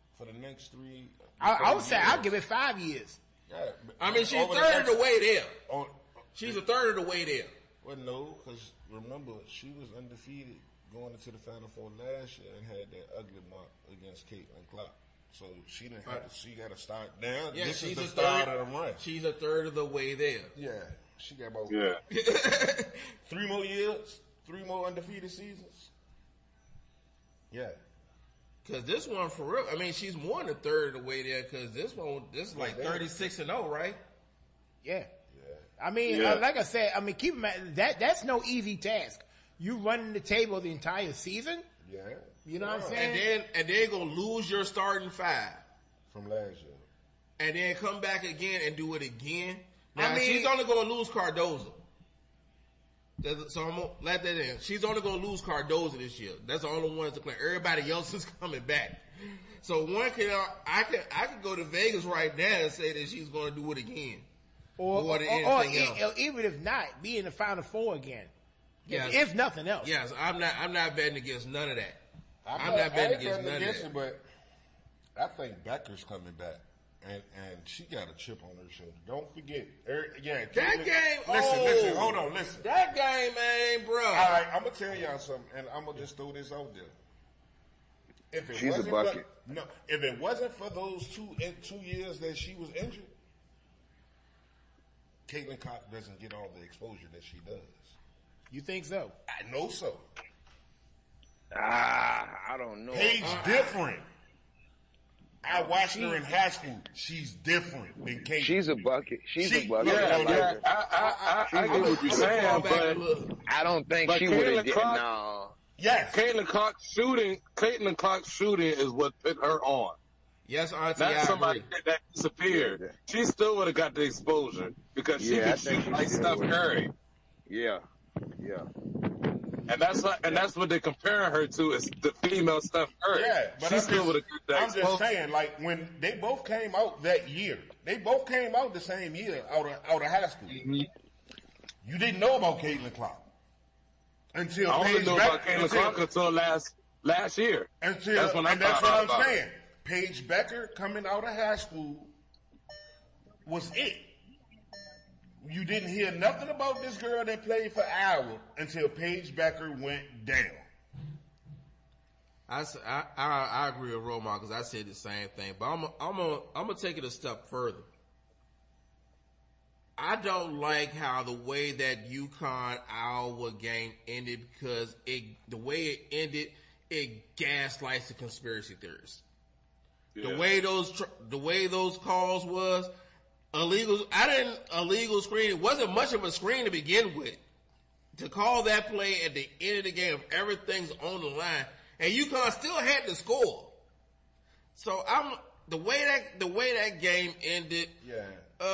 3. I would say I'll give it 5 years. Yeah, I mean, she's over third of the next- way there. on- She's a third of the way there. Well, no, because remember, she was undefeated going into the Final Four last year and had that ugly mark against Caitlin Clark. So she didn't have to, she got to start down. Yeah, This is she's the a start third. of the run. She's a third of the way there. Yeah, she got about Yeah. 3 more years, 3 more undefeated seasons. Yeah. Cause this one for real, I mean, she's more than a third of the way there. Cause this is like 36-0, right? Yeah. I mean, Yeah. like I said, I mean, keep in mind that's no easy task. You running the table the entire season. Yeah. You know what I'm saying? And then gonna lose your starting 5, From last year. and then come back again and do it again. Now I mean- she's only gonna lose Cardozo. So I'm gonna let that in. She's only gonna lose Cardozo this year. That's the only ones to play. Everybody else is coming back. So I could go to Vegas right now and say that she's gonna do it again. Or More than anything else. even if not, be in the Final Four again. Yes. If nothing else. Yes, I'm not betting against none of that. I'm I not betting ain't against none of against that. it, but I think Becker's coming back. And she got a chip on her shoulder. Don't forget. Yeah, That Caitlin- game, Listen, hold on, listen. That game, man, bro. All right, I'm gonna tell y'all something, and I'm gonna just throw this out there. If it She's a wasn't bucket. if it wasn't for those 2 years that she was injured, Caitlin Clark doesn't get all the exposure that she does. You think so? I know so. I don't know. Paige different. I watched her in high school. She's different than Caitlin. She's a bucket. She's She- a bucket. yeah, I like Yeah, her. I get what you're saying, but I don't think But she would have Caitlin did. Clark- No. Yes. Caitlin Clark's shooting is what put her on. Yes, Auntie, Not I somebody agree. that disappeared. She still would have got the exposure because she Yeah, I could think shoot she like still Steph would. Curry. Yeah. Yeah. And that's what they're comparing her to is the female Steph Curry. Yeah, but She's still with a good I'm just saying, like when they both came out that year, they both came out the same year out of high school. Mm-hmm. You didn't know about Caitlin Clark until I only Paige knew Becker, about Caitlin Clark until last year. that's what I'm saying. Paige Becker coming out of high school was it. You didn't hear nothing about this girl that played for Iowa until Paige Becker went down. I agree with Romar because I said the same thing, but I'm gonna take it a step further. I don't like how the way that UConn Iowa game ended because the way it ended, it gaslights the conspiracy theorists. Yeah. The way those calls was illegal screen. It wasn't much of a screen to begin with. To call that play at the end of the game, everything's on the line, and UConn still had to score. So the way that game ended. Yeah.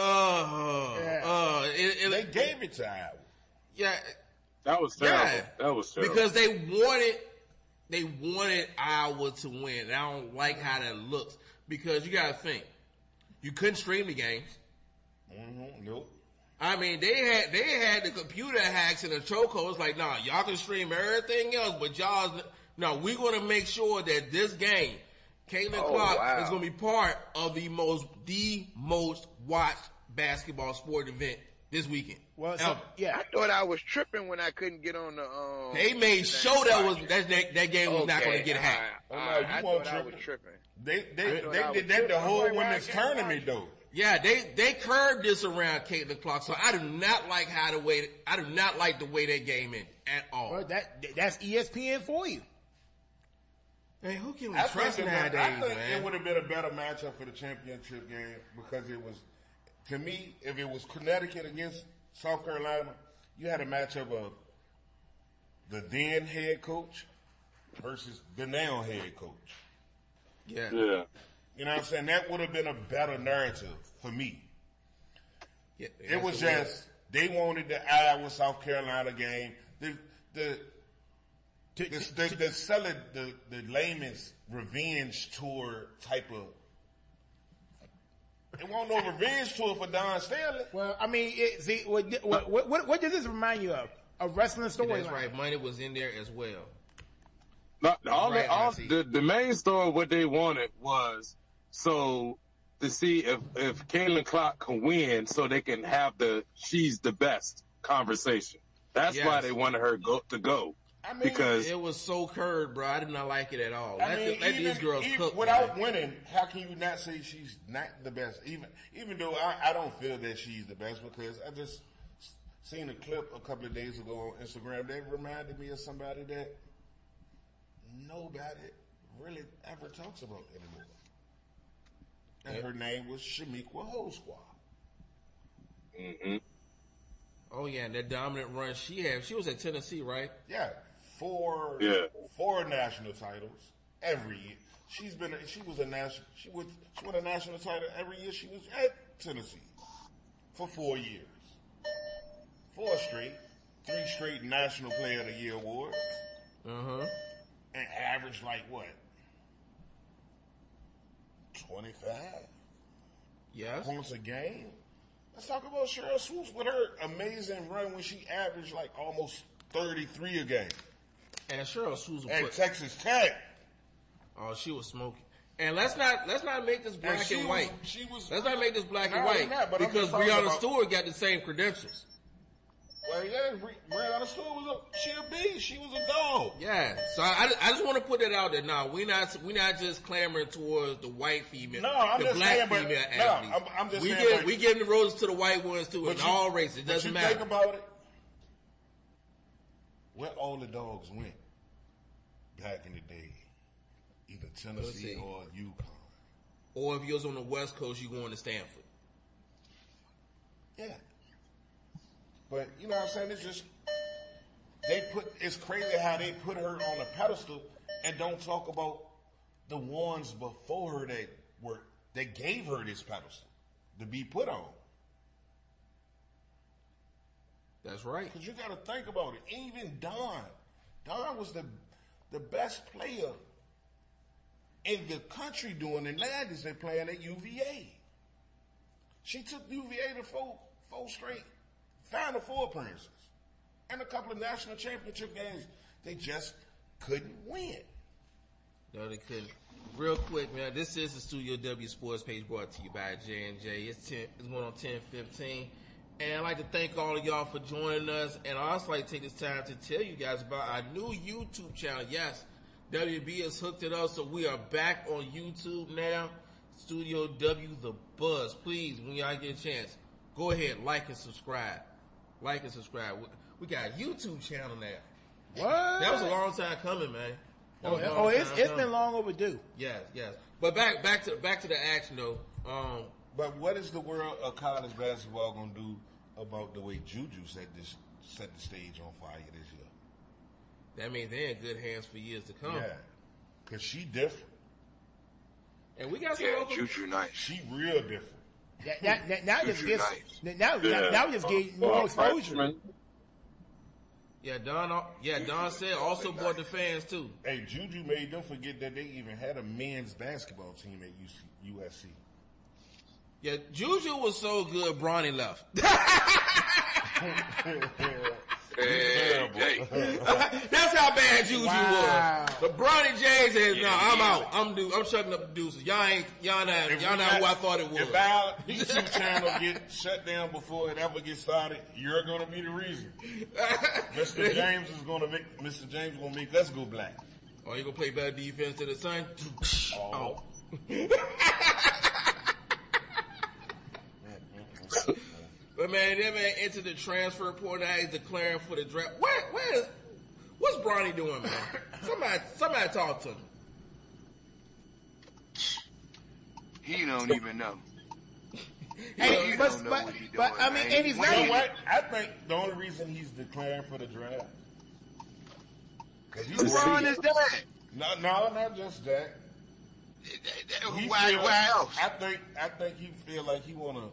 They gave it to Iowa. Yeah. That was terrible. Yeah, that was terrible. Because they wanted Iowa to win. And I don't like how that looks because you got to think you couldn't stream the games. Mm-hmm. Nope. I mean, they had the computer hacks and the chokeholds. Like, nah, y'all can stream everything else, but we're going to make sure that this game, Caitlin Clark, is going to be part of the most watched basketball sport event this weekend. Well, I thought I was tripping when I couldn't get on the. They made sure that game was not going to get hacked. I thought I was tripping. They did that the whole women's tournament though. Yeah, they curved this around Caitlin Clark, so I do not like the way that game ended at all. Well, that's ESPN for you. Man, who can we trust nowadays, I think man? it would have been a better matchup for the championship game because it was, to me, if it was Connecticut against South Carolina, you had a matchup of the then head coach versus the now head coach. Yeah. You know what I'm saying? That would have been a better narrative for me. Yeah, it was just, they wanted the Iowa South Carolina game. The layman's revenge tour type of. It wasn't no revenge tour for Don Stanley. Well, I mean, what does this remind you of? A wrestling story? That's right. Money was in there as well. The main story, what they wanted was so to see if Caitlin Clark can win, so they can have she's the best conversation. That's why they wanted her to go. I mean, because it was so curved, bro. I did not like it at all. Let these girls cook. Without winning, how can you not say she's not the best? Even though I don't feel that she's the best because I just seen a clip a couple of days ago on Instagram that reminded me of somebody that nobody really ever talks about anymore. And her name was Shamiqua Holsqua. Mm-hmm. Oh yeah, and that dominant run she had. She was at Tennessee, right? Yeah. Four national titles every year. She won a national title every year she was at Tennessee for 4 years. 4 straight. 3 straight National Player of the Year awards. Uh-huh. And average like what? 25? Yes. Points a game? Let's talk about Cheryl Swoops with her amazing run when she averaged like almost 33 a game. And Cheryl Swoops at Texas Tech. Oh, she was smoking. And let's not make this black and white. Let's not make this black and white because Breanna Stewart got the same credentials. Well, yeah, Breanna Stewart she a beast. She was a dog. Yeah. So I just want to put that out there. Now we not just clamoring towards the white female. No, I'm just black saying, female no, athletes. I'm just we saying. We giving the roses to the white ones too in all races. It doesn't matter. Think about it. Where all the dogs went back in the day, either Tennessee or UConn. Or if you was on the West Coast, you going to Stanford. Yeah. But you know what I'm saying? It's just it's crazy how they put her on a pedestal and don't talk about the ones before her that gave her this pedestal to be put on. That's right. Because you got to think about it. Even Don Dawn was the best player in the country during the 90s and playing at UVA. She took UVA to four straight Final Four appearances and a couple of national championship games. They just couldn't win. No, they couldn't. Real quick, man, this is the Studio W Sports page brought to you by J&J. It's going on 10:15. And I'd like to thank all of y'all for joining us. And I'd also like to take this time to tell you guys about our new YouTube channel. Yes, WB has hooked it up, so we are back on YouTube now. Studio W The Buzz. Please, when y'all get a chance, go ahead, like and subscribe. Like and subscribe. We got a YouTube channel now. What? That was a long time coming, man. It's been long overdue. Yes. But back to the action though. But what is the world of college basketball gonna do about the way Juju set the stage on fire this year? That means they're in good hands for years to come. Yeah, cause she different. And we got some local. Juju nice. She real different. Now just Juju gets nice. now just get more exposure. Freshman. Don said also brought the fans too. Hey, Juju made them forget that they even had a men's basketball team at USC. Yeah, Juju was so good, Bronny left. Hey. That's how bad Juju Wow. was. But Bronny James says, "No, I'm out. I'm shutting up the deuces. Y'all not who I thought it was." If our YouTube channel get shut down before it ever gets started, you're gonna be the reason. Mr. James gonna make us go black. Oh, you gonna play better defense to the Sun? Oh. But man, that man entered the transfer portal. Now he's declaring for the draft. What's Bronny doing, man? Somebody talk to him. He don't even know. Hey, He but don't know what he but doing, I mean, man. and he's You not. know what? I think the only reason he's declaring for the draft, cause he's LeBron is dead. No, not just that. He Why else? I think he feel like he wanna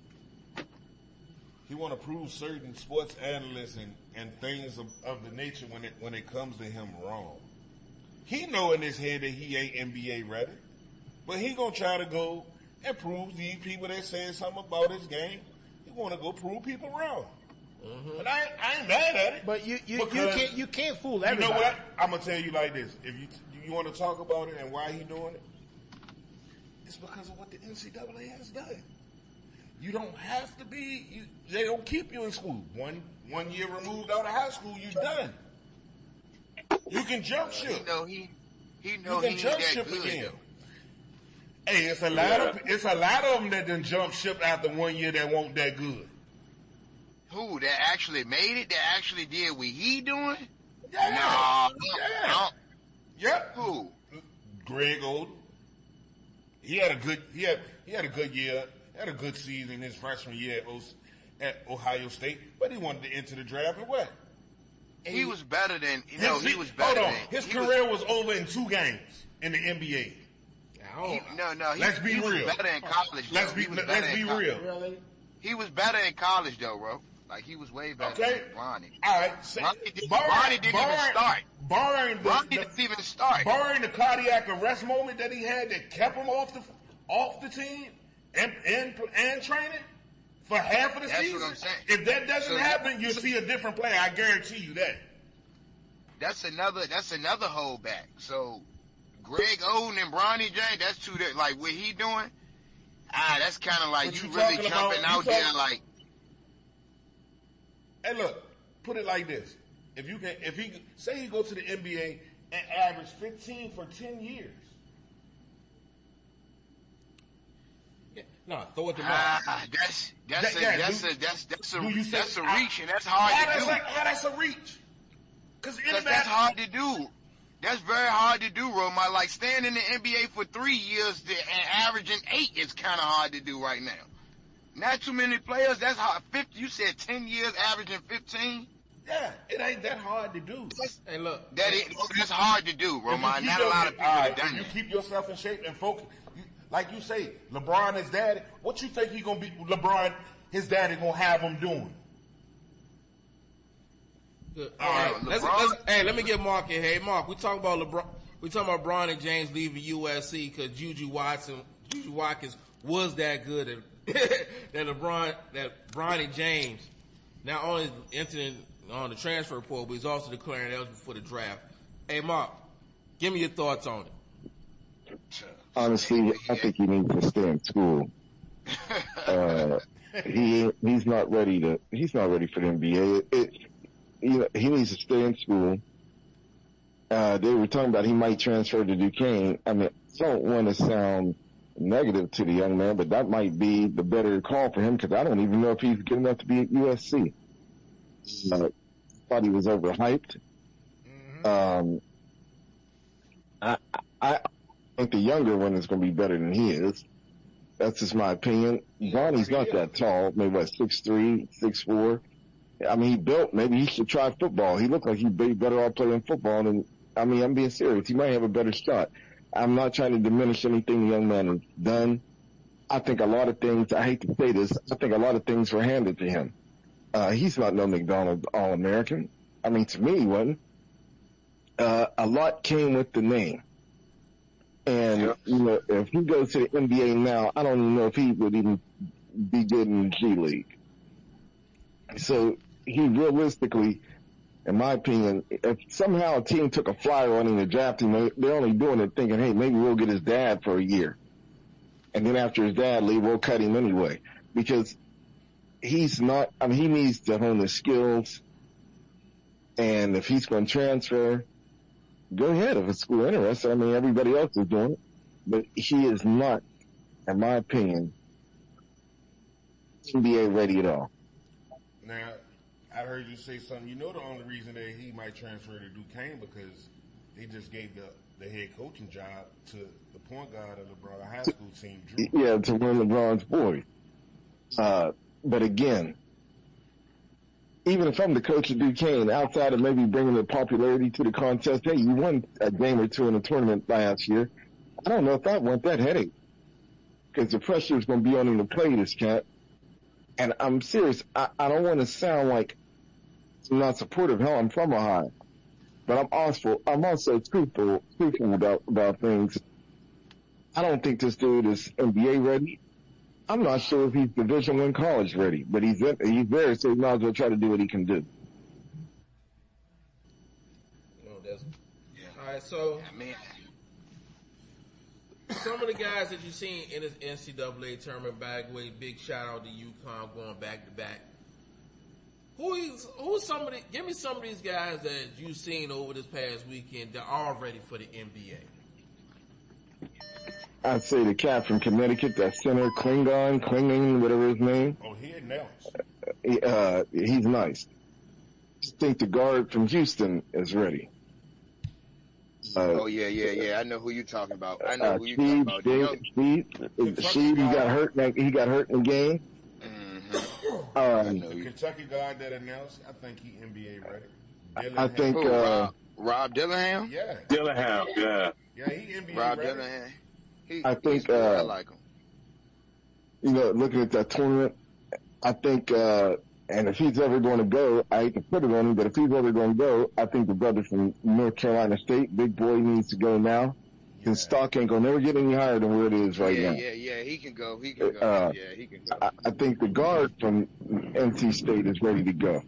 prove certain sports analysts and things of the nature when it comes to him wrong. He know in his head that he ain't NBA ready, but he gonna try to go and prove these people that saying something about his game. He wanna go prove people wrong. Mm-hmm. And I ain't mad at it. But you can't fool everybody. You know what? I'm gonna tell you like this: if you want to talk about it and why he doing it, it's because of what the NCAA has done. You don't have to be. They don't keep you in school. One year removed out of high school, you done. You can jump ship. He know You he can jump ain't that ship good, again. though. Hey, it's a lot of them that done jump ship after 1 year that won't that good. Who that actually made it? That actually did what he doing? Yeah. No. Yep. Who? Greg Oden. He had a good year. Had a good season his freshman year at Ohio State, but he wanted to enter the draft and what? He was better than he was Hold better on. than His career was over in 2 games in the NBA. Let's be he real. was better in college. Let's though. be He was better in real. Really? He was better in college though, bro. Like he was way better Okay. than Ronnie. All right. Ronnie didn't even start. Barring Ronnie didn't even start. barring the cardiac arrest moment that he had that kept him off the team and training for half of the That's season. what I'm saying. If that doesn't So- happen, you'll see a different player. I guarantee you that. That's another holdback. So Greg Oden and Bronny James, that's two that like what he doing. That's kind of like But you you really talking jumping about- out you there talking- like. Hey, look, put it like this: if he say he go to the NBA and average 15 for 10 years, No, throw it to Mark. That's a do you say- reach, and that's hard to do. That's a reach. Because That's hard to do. That's very hard to do, Roma. Like staying in the NBA for 3 years and averaging 8 is kind of hard to do right now. Not too many players. That's hard. 50. You said 10 years averaging 15. Yeah, it ain't that hard to do. Hey, look. That's hard to do, Roma. If you Not keep a lot of people have if done you that. keep yourself in shape and focus, like you say, LeBron his daddy. What you think he gonna be? LeBron his daddy gonna have him doing? Good. All right, let me get Mark in. Hey, Mark, we talking about LeBron. We talking about Bron James leaving USC because Juju Watkins was that good that Bron James not only entering on the transfer portal, but he's also declaring eligible for the draft. Hey, Mark, give me your thoughts on it. Honestly, I think he needs to stay in school. He's not ready for the NBA. He needs to stay in school. They were talking about he might transfer to Duquesne. I mean, I don't want to sound negative to the young man, but that might be the better call for him because I don't even know if he's good enough to be at USC. Thought he was overhyped. I think the younger one is going to be better than he is. That's just my opinion. Bonnie's not that tall, maybe 6'3", 6'4". I mean, maybe he should try football. He looked like he'd be better off playing football than, I'm being serious. He might have a better shot. I'm not trying to diminish anything the young man has done. I think a lot of things, I hate to say this, I think a lot of things were handed to him. He's not no McDonald's All-American. I mean, to me, he wasn't. A lot came with the name. And, if he goes to the NBA now, I don't even know if he would even be good in the G League. So he realistically, in my opinion, if somehow a team took a flyer on him to draft him, they're only doing it thinking, hey, maybe we'll get his dad for a year. And then after his dad leave, we'll cut him anyway. Because he's not, he needs to hone his skills. And if he's going to transfer, go ahead if it's school interested. Everybody else is doing it. But he is not, in my opinion, NBA ready at all. Now, I heard you say something. The only reason that he might transfer to Duquesne because they just gave the head coaching job to the point guard of LeBron high school team, Drew. Yeah, to win LeBron's boy. But again, even if I'm the coach of Duquesne, outside of maybe bringing the popularity to the contest, hey, you won a game or two in the tournament last year. I don't know if I want that headache because the pressure is going to be on him to play this cat. And I'm serious. I don't want to sound like I'm not supportive. Hell, I'm from Ohio, but I'm also truthful about things. I don't think this dude is NBA ready. I'm not sure if he's Division I college ready, but he's there, so he might as well try to do what he can do. All right, so some of the guys that you've seen in this NCAA tournament, Bagway, big shout out to UConn going back to back. Who's give me some of these guys that you've seen over this past weekend that are ready for the NBA. I'd say the cat from Connecticut, that center, Klingon, whatever his name. Oh, he announced. He's nice. I think the guard from Houston is ready. I know who you're talking about. Steve, he got hurt in the game. The Kentucky guard that announced, I think he NBA ready. I think Rob Dillingham? Yeah. Dillingham, yeah. Yeah, he NBA Rob ready. Dillingham. I think I like him. Looking at that tournament, I think and if he's ever going to go, I hate to put it on him, but if he's ever going to go, I think the brother from North Carolina State, Big Boy, needs to go now. His stock ain't going to never get any higher than where it is right now. Yeah, he can go. He can go. He can go. I think the guard from NC State is ready to go.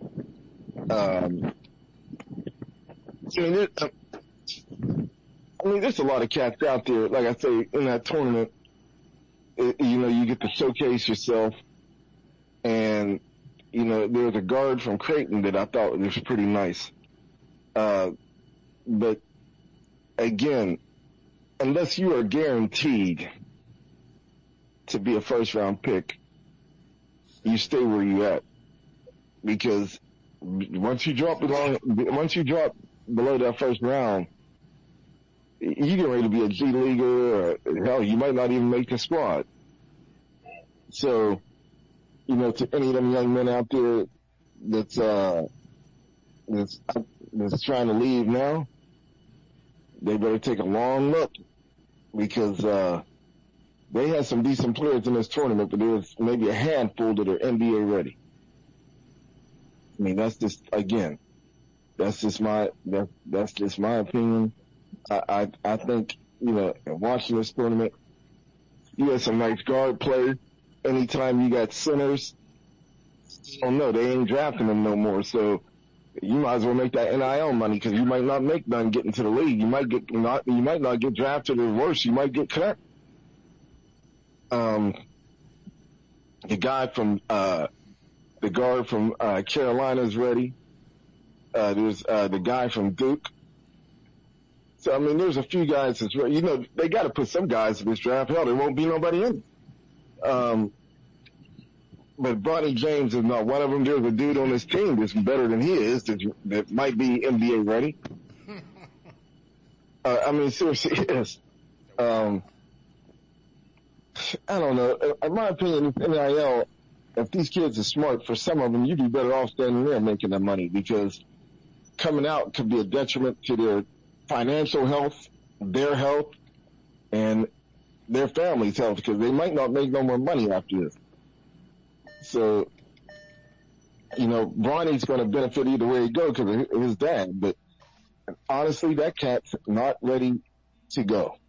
There's a lot of cats out there. Like I say, in that tournament, you get to showcase yourself. And, there's a guard from Creighton that I thought was pretty nice. But again, unless you are guaranteed to be a first round pick, you stay where you at. Because once you drop below that first round, you get ready to be a G leaguer, or hell, you might not even make the squad. So, to any of them young men out there that's trying to leave now, they better take a long look because they had some decent players in this tournament, but there was maybe a handful that are NBA ready. That's just, again, That's just my opinion. I think, watching this tournament, you had some nice guard play. Anytime you got centers, oh no, they ain't drafting them no more. So you might as well make that NIL money, because you might not make none getting to the league. You might not get drafted, or worse, you might get cut. The guard from Carolina is ready. There's the guy from Duke. So, I mean, there's a few guys that's ready. They got to put some guys in this draft. Hell, there won't be nobody in it. But Bronny James is not one of them. There's a dude on this team that's better than he is that might be NBA ready. I mean, seriously, yes. I don't know. In my opinion, NIL, if these kids are smart, for some of them, you'd be better off standing there making that money, because coming out could be a detriment to their financial health, their health, and their family's health, because they might not make no more money after this. So, Bronny's going to benefit either way he goes because of his dad. But honestly, that cat's not ready to go.